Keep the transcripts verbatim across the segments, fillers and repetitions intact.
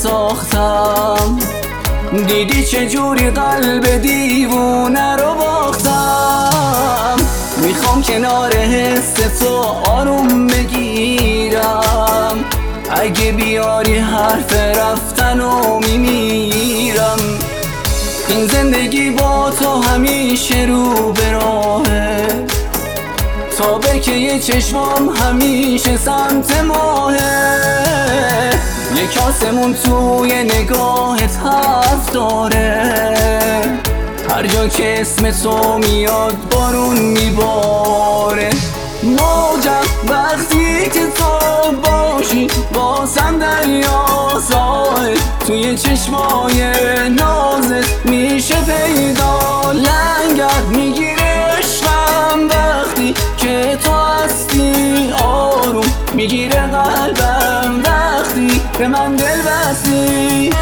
ساختم، دیدی چجوری قلب دیوونه رو باختم. میخوام کنار حس تو آروم بگیرم، اگه بیاری حرف رفتن و میمیرم. این زندگی با تو همیشه رو به راهه، تا بکه چشمام همیشه سمت ماهه. یک آسمون توی نگاهت حرف داره، هر جا که اسم تو میاد بارون میباره. موجم وقتی که تو باشی بازم دریا ساحل، توی چشمای نازت میشه پیدا. لنگر میگیره عشقم وقتی که تو هستی، آروم میگیره قلبم وقتی به من دل بستی.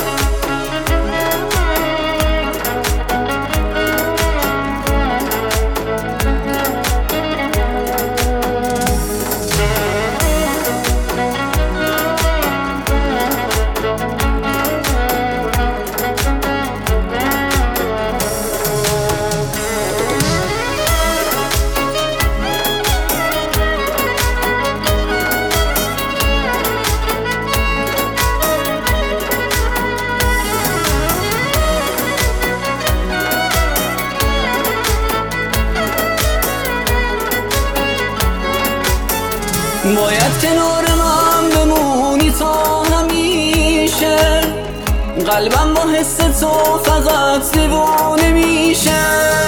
باید کنار من بمونی تا همیشه، قلبم با حس تو فقط دیوانه میشه.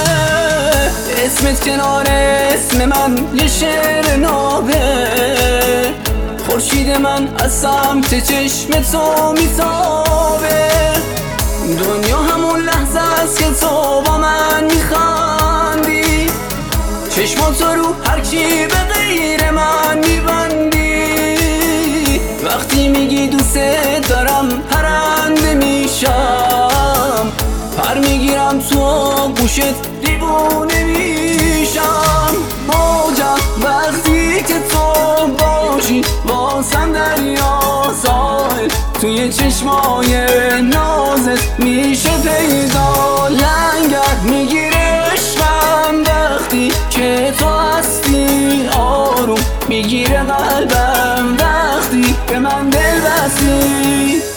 اسمت کنار اسم من یه شعر نابه، خورشید من از سمت چشم تو میتابه. دنیا همون لحظه است که تو با من میخندی، چشمات رو هر کی به غیر من میبندی. وقتی میگی دوست دارم پرنده میشم، پر میگیرم تو گوشت دیوونه میشم. موجم وقتی که تو باشی بازم دریا ساحل، توی چشمای نازت میشه پیدا. لنگر میگیره عشقم وقتی که تو هستی، آروم میگیره قلبم وقتی به من دل بستی.